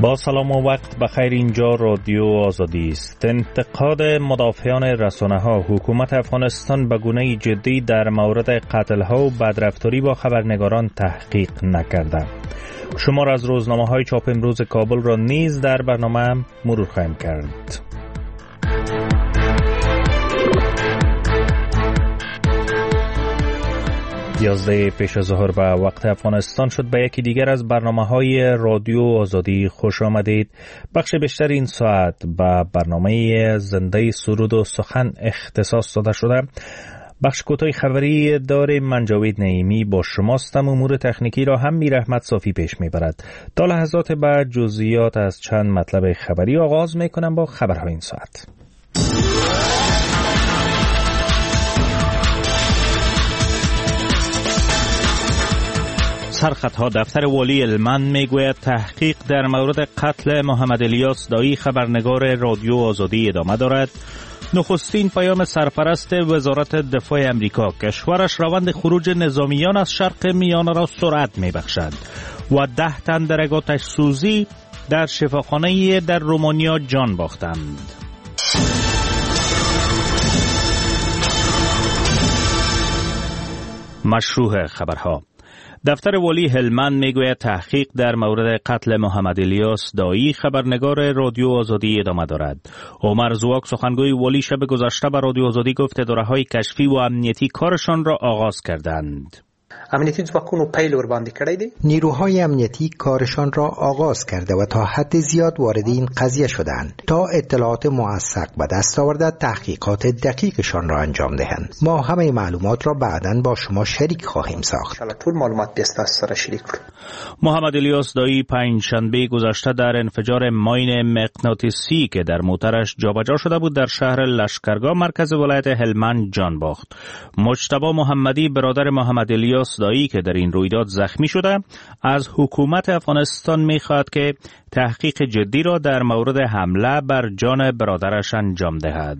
با سلام و وقت بخیر. اینجا رادیو آزادی است. انتقاد مدافعان رسانه‌ها حکومت افغانستان به گونه جدی در مورد قتل‌ها و بدرفتاری با خبرنگاران تحقیق نکرده. شمار از روزنامه‌های چاپ امروز کابل را نیز در برنامه مرور خواهیم کرد. 11 پیش از ظهر به وقت افغانستان شد. به یکی دیگر از برنامه‌های رادیو آزادی خوش آمدید. بخش بیشتر این ساعت به برنامه زنده سرود و سخن اختصاص داده شده. بخش کوتاه خبری داریم. من جاوید نعیمی با شماستم. امور تکنیکی را هم میر احمد صافی پیش میبرد. تا لحظات بعد جزئیات از چند مطلب خبری آغاز میکنم با خبرهای این ساعت. سرخطها دفتر والی هلمند میگوید تحقیق در مورد قتل محمد الیاس دایی خبرنگار رادیو آزادی ادامه دارد. نخستین پیام سرپرست وزارت دفاع امریکا: کشورش روند خروج نظامیان از شرق میانه را سرعت میبخشد. و 10 تن در یک آتش سوزی در شفاخانه در رومانیا جان باختند. مشروع خبرها. دفتر والی هلمند میگوید تحقیق در مورد قتل محمد الیاس دایی خبرنگار رادیو آزادی ادامه دارد. عمر زواک سخنگوی والی شب گذشته به رادیو آزادی گفت اداره‌های کشفی و امنیتی کارشان را آغاز کردند. امنیتی ځواکونو پیل ور باندې کړی دی. نیروهای امنیتی کارشان را آغاز کرده و تا حد زیاد وارد این قضیه شدند تا اطلاعات موثق به دست آورده تحقیقات دقیقشان را انجام دهند. ما همه معلومات را بعداً با شما شریک خواهیم ساخت. ټول معلومات به سره شریک کړو. محمد الیاس دایی پنجشنبه گذشته در انفجار ماین مغناطیسی که در موترش جابجا شده بود در شهر لشکرگاه مرکز ولایت هلمند جان باخت. مجتبی محمدی برادر محمد الیاس دایی که در این رویداد زخمی شده از حکومت افغانستان می‌خواهد که تحقیق جدی را در مورد حمله بر جان برادرش انجام دهد.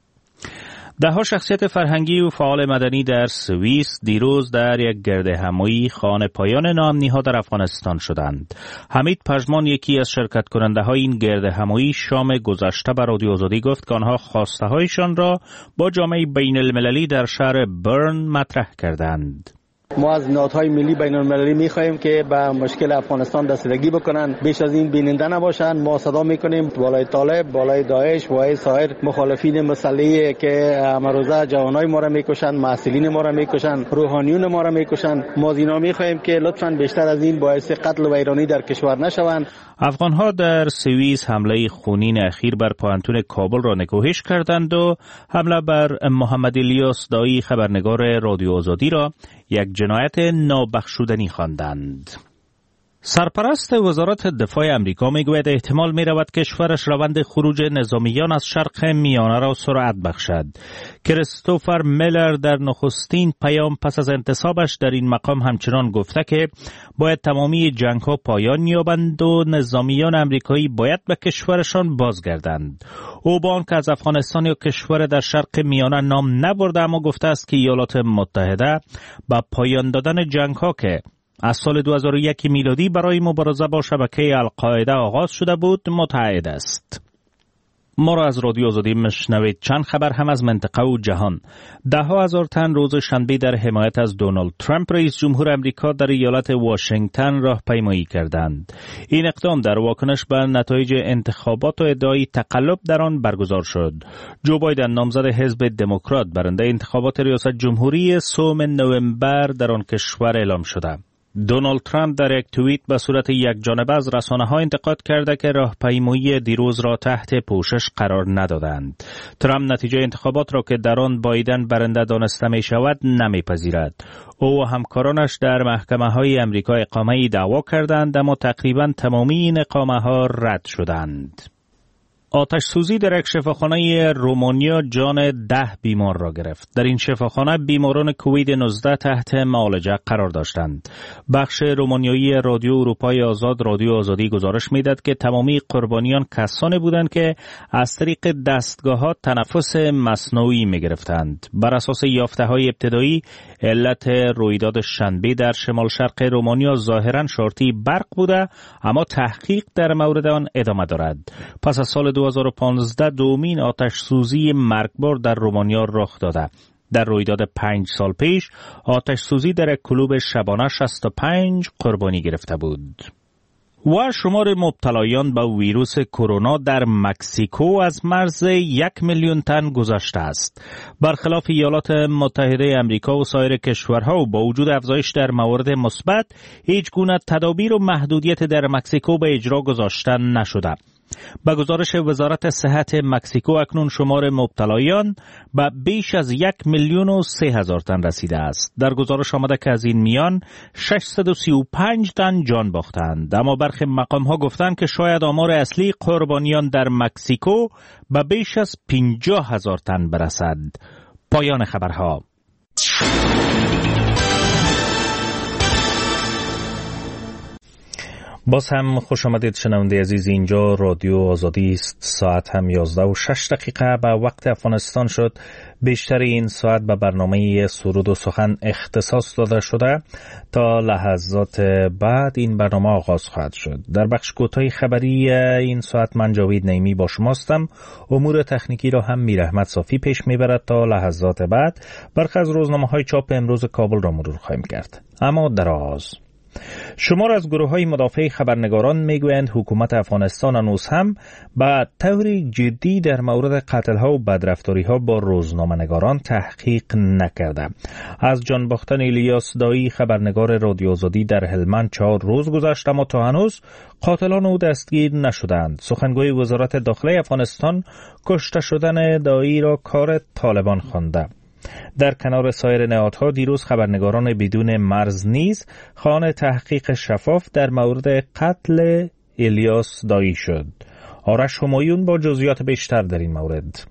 ده‌ها شخصیت فرهنگی و فعال مدنی در سوئیس دیروز در یک گردهمایی خوان پایان ناامنی‌ها در افغانستان شدند. حمید پژمان یکی از شرکت کننده‌های این گردهمایی شام گذشته به رادیو آزادی گفت که آنها خواسته‌هایشان را با جامعه بین‌المللی در شهر برن مطرح کردند. ما از نهادهای ملی بین المللی می‌خواهیم که به مشکل افغانستان دستگیری بکنن، بیش از این بیننده نباشن. ما صدا می‌کنیم بالای طالب، بالای داعش و سایر مخالفین مسلحی که امروزه جوانای ما را می‌کشن، محصلین ما را می‌کشن، روحانیون ما را می‌کشن. ما از اینا می‌خواهیم که لطفاً بیشتر از این باعث قتل و ویرانی در کشور نشوند. افغان‌ها در سوئیس حمله خونین اخیر بر پوهنتون کابل را نکوهش کردند و حمله بر محمد الیاس دایی خبرنگار رادیو آزادی را یک جنایت نابخشودنی خواندند. سرپرست وزارت دفاع امریکا میگوید احتمال می‌رود کشورش روند خروج نظامیان از شرق میانه را سرعت بخشد. کریستوفر میلر در نخستین پیام پس از انتصابش در این مقام همچنان گفته که باید تمامی جنگ‌ها پایان یابند و نظامیان امریکایی باید به کشورشان بازگردند. او با آنکه از افغانستان یا کشور در شرق میانه نام نبرده، اما گفته است که ایالات متحده با پایان دادن جنگ‌ها که از سال 2001 میلادی برای مبارزه با شبکه القاعده آغاز شده بود متعهد است. ما را از رادیو آزادی مشنوید. چند خبر هم از منطقه و جهان. 10,000 تن روز شنبه در حمایت از دونالد ترامپ رئیس جمهور امریکا در ایالت واشنگتن راهپیمایی کردند. این اقدام در واکنش به نتایج انتخابات و ادعای تقلب در آن برگزار شد. جو بایدن نامزد حزب دموکرات برنده انتخابات ریاست جمهوری سوم نوامبر در آن کشور اعلام شده. دونالد ترامپ در یک توییت به صورت یکجانبه از رسانه‌ها انتقاد کرده که راهپیمایی دیروز را تحت پوشش قرار ندادند. ترامپ نتیجه انتخابات را که در آن بایدن برنده دانسته می شود نمیپذیرد. او و همکارانش در محکمه‌های آمریکا اقامه دعوا کردند، اما تقریباً تمامی این اقامه‌ها رد شدند. آتش سوزی در یک شفاخانه رومانیا جان 10 بیمار را گرفت. در این شفاخانه بیماران کووید 19 تحت معالجه قرار داشتند. بخش رومانیایی رادیو اروپای آزاد رادیو آزادی گزارش می‌داد که تمامی قربانیان کسانی بودند که از طریق دستگاه‌ها تنفس مصنوعی می‌گرفتند. بر اساس یافته‌های ابتدایی علت رویداد شنبه در شمال شرق رومانیا ظاهراً شارتی برق بوده، اما تحقیق در مورد آن ادامه دارد. پس از سال 2015 دومین آتش سوزی مرگبار در رومانیا رخ داده. در رویداد 5 سال پیش آتش سوزی در یک کلوب شبانه 65 قربانی گرفته بود. و شمار مبتلایان به ویروس کرونا در مکزیکو از مرز 1 میلیون تن گذشته است. برخلاف ایالات متحده آمریکا و سایر کشورها و با وجود افزایش در موارد مثبت، هیچ گونه تدابیر و محدودیت در مکزیکو به اجرا گذاشته نشده. با گزارش وزارت صحت مکزیکو اکنون شمار مبتلایان به بیش از 1,003,000 تن رسیده است. در گزارش آمده که از این میان 635 تن جان باختند، اما برخی مقام‌ها گفتند که شاید آمار اصلی قربانیان در مکزیکو به بیش از 50,000 تن برسد. پایان خبرها. باز هم خوش آمدید شنونده عزیز، اینجا رادیو آزادی است. ساعت هم 11:06 به وقت افغانستان شد. بیشتر این ساعت به برنامه سرود و سخن اختصاص داده شده. تا لحظات بعد این برنامه آغاز خواهد شد. در بخش کوتاه خبری این ساعت من جاوید نعیمی با شماستم. امور تکنیکی را هم میر احمد صافی پیش میبرد. تا لحظات بعد برخی از روزنامه‌های چاپ امروز کابل را مرور خواهیم کرد. اما در آغاز شمار از گروه‌های مدافع خبرنگاران میگویند حکومت افغانستان هنوز هم به طور جدی در مورد قتل‌ها و بدرفتاری‌ها با روزنامه‌نگاران تحقیق نکرده. از جان باختن الیاس دایی خبرنگار رادیو آزادی در هلمند 4 روز گذشت، اما تا هنوز قاتلان او دستگیر نشدند. سخنگوی وزارت داخله افغانستان کشته شدن دایی را کار طالبان خوانده. در کنار سایر نهادها دیروز خبرنگاران بدون مرز نیز خواهان تحقیق شفاف در مورد قتل الیاس دایی شد. آرش همایون با جزئیات بیشتر در این مورد.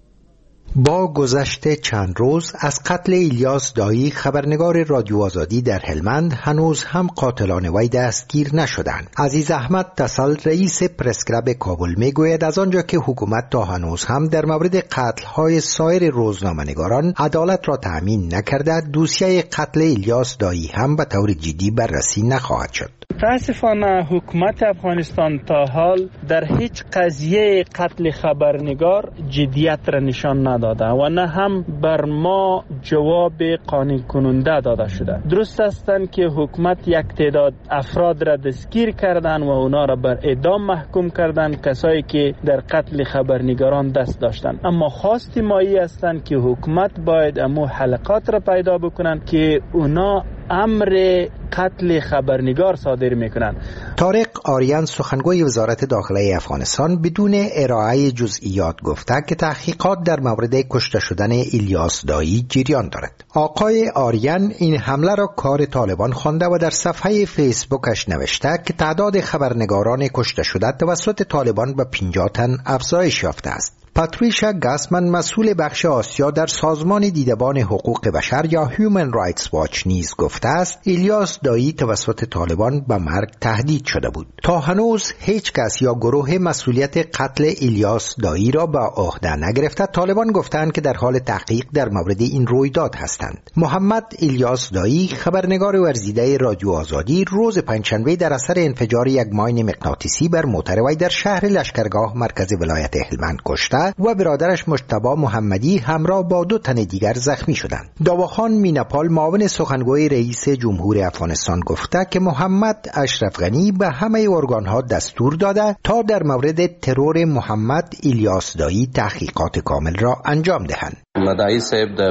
با گذشت چند روز از قتل الیاس دایی خبرنگار رادیو آزادی در هلمند هنوز هم قاتلان وی دستگیر نشدند. عزیز احمد تسل رئیس پرس کلاب کابل میگوید از آنجا که حکومت تا هنوز هم در مورد قتل‌های سایر روزنامه‌نگاران عدالت را تأمین نکرده، دوسیه قتل الیاس دایی هم به طور جدی بررسی نخواهد شد. متاسفانه حکومت افغانستان تا حال در هیچ قضیه قتل خبرنگار جدیت را نشان نداده و نه هم بر ما جواب قانع کننده داده شده. درست است که حکومت یک تعداد افراد را دستگیر کردند و اونا را بر اعدام محکوم کردند، کسایی که در قتل خبرنگاران دست داشتند، اما خواست مایی هستند که حکومت باید امو حلقات را پیدا بکنند که اونا امر قتل خبرنگار صادر میکنند. طارق آریان سخنگوی وزارت داخله افغانستان بدون ارائه جزئیات گفته که تحقیقات در مورد کشته شدن الیاس دایی جریان دارد. آقای آریان این حمله را کار طالبان خوانده و در صفحه فیسبوکش نوشته که تعداد خبرنگاران کشته شده توسط طالبان به 50 تن افزایش یافته است. پاتریشا گاسمن مسئول بخش آسیا در سازمان دیدبان حقوق بشر یا هیومن رایتس واچ نیز گفته است الیاس دایی توسط طالبان به مرگ تهدید شده بود. تا هنوز هیچ کس یا گروه مسئولیت قتل الیاس دایی را به عهده نگرفته. طالبان گفتند که در حال تحقیق در مورد این رویداد هستند. محمد الیاس دایی خبرنگار ورزیده رادیو آزادی روز پنجشنبه در اثر انفجار یک ماین مغناطیسی بر موتر وی در شهر لشکرگاه مرکز ولایت هلمند کشته و برادرش مجتبی محمدی همراه با 2 تن دیگر زخمی شدند. داواخان میناپال معاون سخنگوی رئیس جمهور افغانستان گفته که محمد اشرف غنی به همه ارگانها دستور داده تا در مورد ترور محمد الیاس دایی تحقیقات کامل را انجام دهند. دایی صاحب د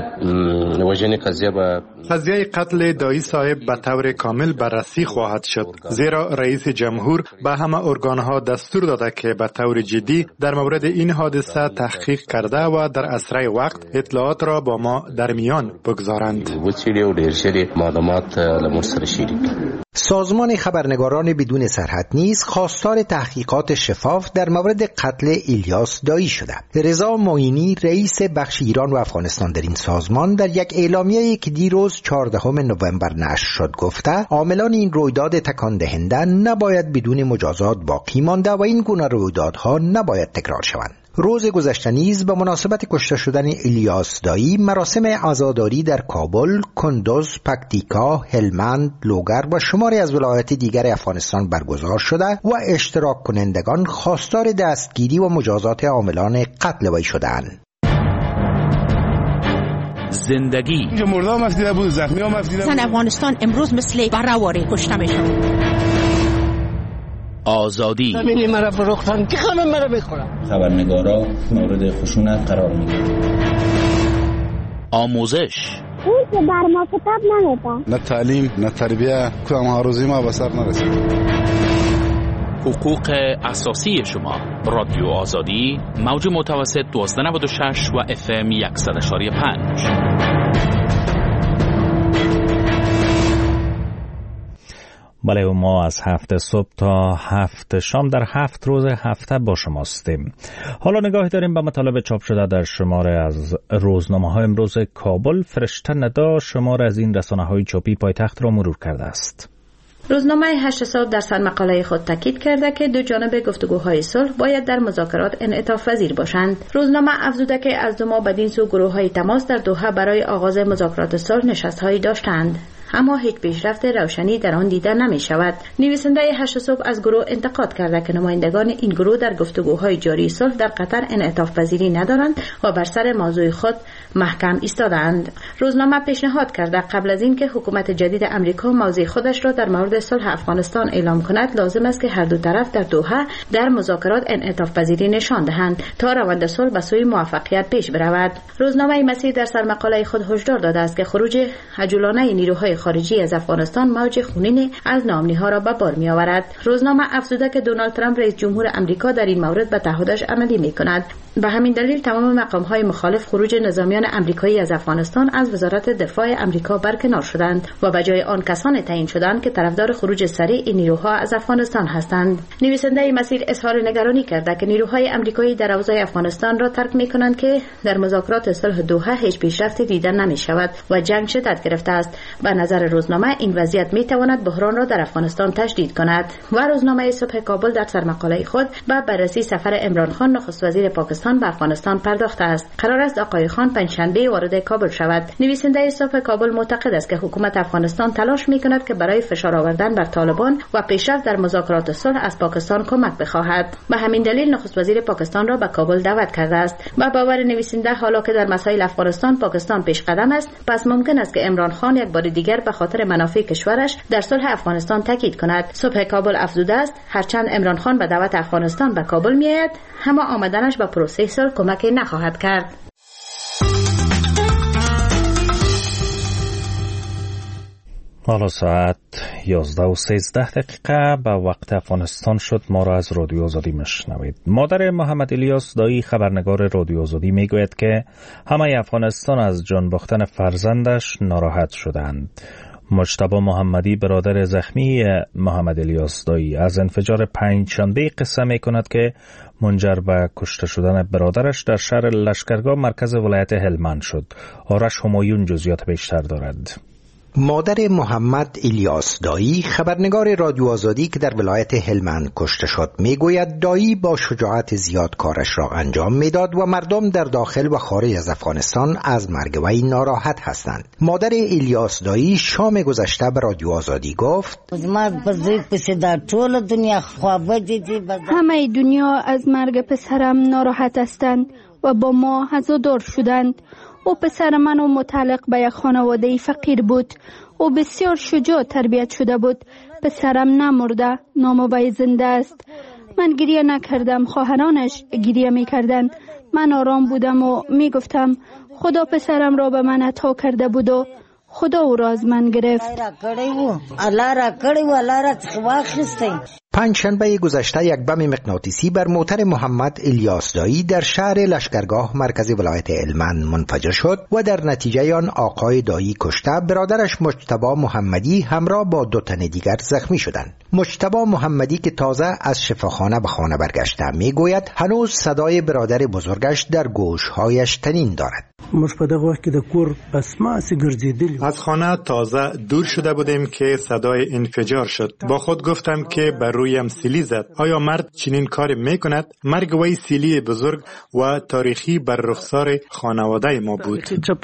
وژنې قضیه قتل دایی صاحب به طور کامل بررسی خواهد شد، زیرا رئیس جمهور به همه ارگانها دستور داده که به طور جدی در مورد این حادثه تحقیق کرده و در اسرع وقت اطلاعات را با ما در میان بگذارند. سازمان خبرنگاران بدون سرحد نیز خواستار تحقیقات شفاف در مورد قتل الیاس دایی شده. رضا معینی رئیس بخش ایران و افغانستان در این سازمان در یک اعلامیه‌ای که دیروز 14 نوامبر نشر شد گفته عاملان این رویداد تکان دهنده نباید بدون مجازات باقی مانده و این گونه رویدادها نباید تکرار شوند. روز گذشته نیز به مناسبت کشته شدن الیاس دایی مراسم عزاداری در کابل، کندوز، پکتیکا، هلمند، لوگر و شماری از ولایات دیگر افغانستان برگزار شده و اشتراک کنندگان خواستار دستگیری و مجازات عاملان قتل وی شدند. زندگی مردم مفیده بود، زخمی ها مفیده بود. زن افغانستان امروز مثل بررواری کشته میشد. آزادی ببینی مرا فروختن که همه مرا بخورم. خبرنگارا مورد خشونت قرار میگیرن. آموزش اون که بر ما کتاب نمیده. نه تعلیم نه تربیه کدام هاروزی ما به سر نرسید. حقوق اساسی شما. رادیو آزادی موج متوسط 1296 و FM 100.5. بله و ما از 7 صبح تا 7 شام در 7 روز هفته با شما هستیم. حالا نگاهی داریم به مطالب چاپ شده در شماره از روزنامه‌های امروز کابل. فرشته ندا شماره از این رسانه‌های چاپی پایتخت را مرور کرده است. روزنامه 8 صبح در سرمقاله خود تاکید کرده که دو جانب گفتگوهای صلح باید در مذاکرات انعطاف پذیر باشند. روزنامه افزوده که از 2 ماه بدین سو گروه‌های تماس در دوحه برای آغاز مذاکرات صلح نشست‌هایی داشتند، اما هیچ پیشرفت روشنی در آن دیده نمی شود. نویسنده 8 صبح از گروه انتقاد کرده که نمایندگان این گروه در گفتگوهای جاری صلح در قطر انعطاف پذیری ندارند و بر سر موضوع خود محکم ایستادند. روزنامه پیشنهاد کرده قبل از اینکه حکومت جدید امریکا موضع خودش را در مورد صلح افغانستان اعلام کند، لازم است که هر دو طرف در دوحه در مذاکرات انعطاف پذیری نشان دهند تا روند صلح به سوی موفقیت پیش برود. روزنامه مسیر در سرمقاله خود هشدار داده است که خروج عجولانه نیروهای خارجی از افغانستان موج خونین از ناامنی‌ها را به بار می‌آورد. روزنامه افزوده که دونالد ترامپ رئیس جمهور آمریکا در این مورد به تعهدش عملی می‌کند. به همین دلیل تمام مقام‌های مخالف خروج نظامیان آمریکایی از افغانستان از وزارت دفاع آمریکا برکنار شدند و به جای آن کسان تعیین شدند که طرفدار خروج سریع این نیروها از افغانستان هستند. نویسنده مسیر اظهار نگرانی کرده که نیروهای آمریکایی در اوضاع افغانستان را ترک می‌کنند که در مذاکرات صلح دوحه هیچ پیشرفتی دیده نمی‌شود و جنگ شدت گرفته است. به نظر روزنامه این وضعیت می‌تواند بحران را در افغانستان تشدید کند. و روزنامه صبح کابل در سرمقاله خود به بررسی سفر عمران خان نخست وزیر پاکستان به افغانستان پرداخته است. قرار است آقای خان پنجشنبه وارد کابل شود. نویسنده صبح کابل معتقد است که حکومت افغانستان تلاش می‌کند که برای فشار آوردن بر طالبان و پیشرفت در مذاکرات صلح از پاکستان کمک بخواهد. به همین دلیل نخست وزیر پاکستان را به کابل دعوت کرده است. با باور نویسنده حالا که در مسائل افغانستان پاکستان پیش قدم است، پس ممکن است که عمران خان یک بار دیگر به خاطر منافع کشورش در صلح افغانستان تاکید کند. صبح کابل افزوده است هرچند عمران خان به دعوت افغانستان به کابل میآید، اما آمدنش به پروسه صلح کمکی نخواهد کرد. حالا ساعت 11:13 به وقت افغانستان شد. ما را از رادیو آزادی میشنوید. مادر محمد الیاس دایی خبرنگار رادیو آزادی میگوید که همه افغانستان از جان باختن فرزندش ناراحت شدند. مجتبی محمدی برادر زخمی محمد الیاس دایی از انفجار پنجشنبه قصه می کند که منجر به کشته شدن برادرش در شهر لشکرگاه مرکز ولایت هلمند شد. آرش همایون جزئیات بیشتر دارد. مادر محمد الیاس دایی خبرنگار رادیو آزادی که در ولایت هلمند کشته شد میگوید دایی با شجاعت زیاد کارش را انجام میداد و مردم در داخل و خارج از افغانستان از مرگ وی ناراحت هستند. مادر الیاس دایی شام گذشته به رادیو آزادی گفت همه دنیا از مرگ پسرم ناراحت هستند و با ما عزادار شدند. او پسر من متعلق به یک خانواده فقیر بود. او بسیار شجاع تربیت شده بود. پسرم نمرده، نام وی زنده است. من گریه نکردم، خواهرانش گریه میکردند. من آرام بودم و میگفتم خدا پسرم را به من عطا کرده بود و خدا او را از من گرفت. پنجشنبه گذشته یک بم مغناطیسی بر موتر محمد الیاس دایی در شهر لشکرگاه مرکز ولایت هلمند منفجر شد و در نتیجه آن آقای دایی کشته، برادرش مجتبی محمدی همراه با 2 تن دیگر زخمی شدند. مجتبی محمدی که تازه از شفاخانه به خانه برگشته میگوید هنوز صدای برادر بزرگش در گوشهایش طنین دارد. از خانه تازه دور شده بودیم که صدای انفجار شد. با خود گفتم که بر رویم سیلی زد. آیا مرد چنین کار میکند؟ مرگ وی سیلی بزرگ و تاریخی بر رخسار خانواده ما بود.